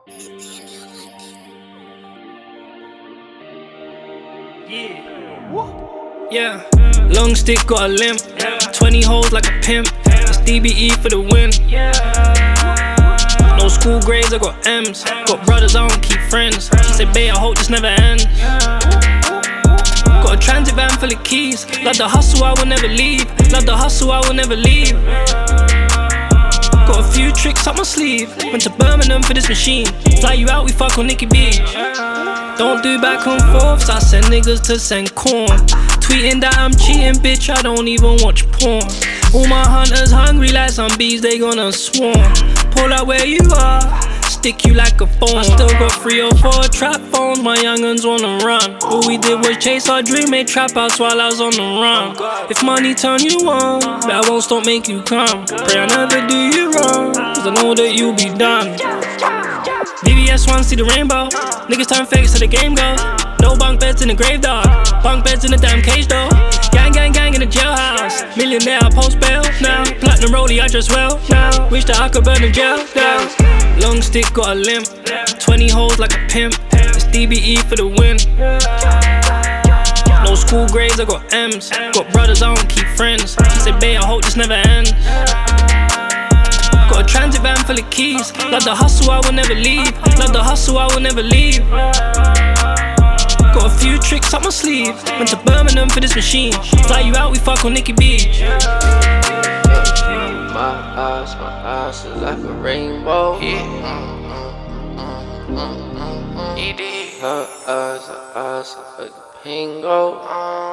Yeah, long stick got a limp. 20 holes like a pimp. It's DBE for the win. No school grades, I got M's. Got brothers, I don't keep friends. She said, babe, I hope this never ends. Got a transit van full of keys. Love the hustle, I will never leave. Love the hustle, I will never leave. Got a few tricks up my sleeve. Went to Birmingham for this machine. Fly you out, we fuck on Nikki Beach. Don't do back and forths, I send niggas to send corn. Tweeting that I'm cheating, bitch, I don't even watch porn. All my hunters hungry like some bees, they gonna swarm. Pull out where you are, stick you like a phone. I still got 3 or 4 trap phones, my young'uns wanna run. All we did was chase our dream, made trap house while I was on the run. If money turn you on, but I won't stop make you come. Pray I never do you wrong, cause I know that you'll be done. VVS one, see the rainbow. Niggas turn fake so the game goes. No bunk beds in the grave, dog. Bunk beds in the damn cage, though. Gang, gang, gang in the jailhouse. Millionaire, I post bail now. Platinum rollie, I dress well now. Wish that I could burn in jail down. Long stick got a limp. 20 holes like a pimp. It's DBE for the win. No school grades, I got M's. Got brothers, I don't keep friends. She said, babe, I hope this never ends. Got a transit van full of keys. Love the hustle, I will never leave. Love the hustle, I will never leave. Got a few tricks up my sleeve. Went to Birmingham for this machine. Fly you out, we fuck on Nikki Beach. My eyes are like a rainbow. Her eyes are like a pingo.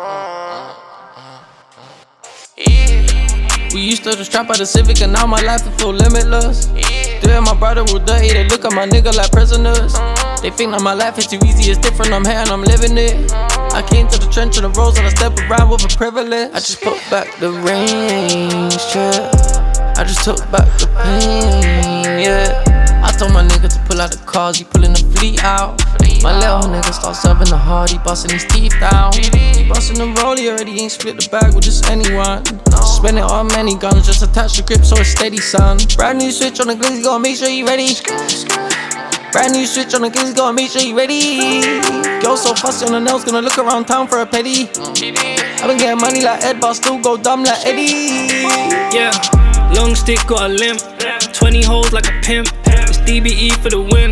We used to just trap out the Civic and now my life is feel limitless. Doing my brother real dirty, they look at my nigga like prisoners. They think that my life is too easy, it's different, I'm here and I'm living it. I came to the trench of the rose and I step around with a privilege. I just put back the range, yeah. I just took back the pain, yeah. I told my nigga to pull out the cars, he pulling the fleet out. My little nigga start serving the hard, he busting his teeth down. He busting the rollie already, ain't split the bag with just anyone. Spend it on many guns, just attach the grip so it's steady, son. Brand new switch on the glizzy, gotta make sure you ready. Brand new switch on the glizzy, gotta make sure you ready. Girl so fussy on the nails, gonna look around town for a petty. I been getting money like Ed, but I still go dumb like Eddie. Yeah, long stick got a limp. 20 holes like a pimp. It's DBE for the win.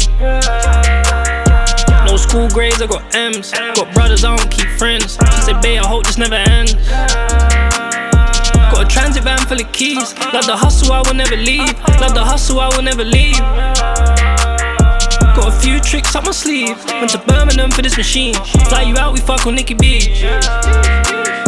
No school grades, I got M's. Got brothers, I don't keep friends. She said, babe, I hope this never ends. Got a transit van full of keys. Love the hustle, I will never leave. Love the hustle, I will never leave. Got a few tricks up my sleeve. Went to Birmingham for this machine. Fly you out, we fuck on Nikki Beach.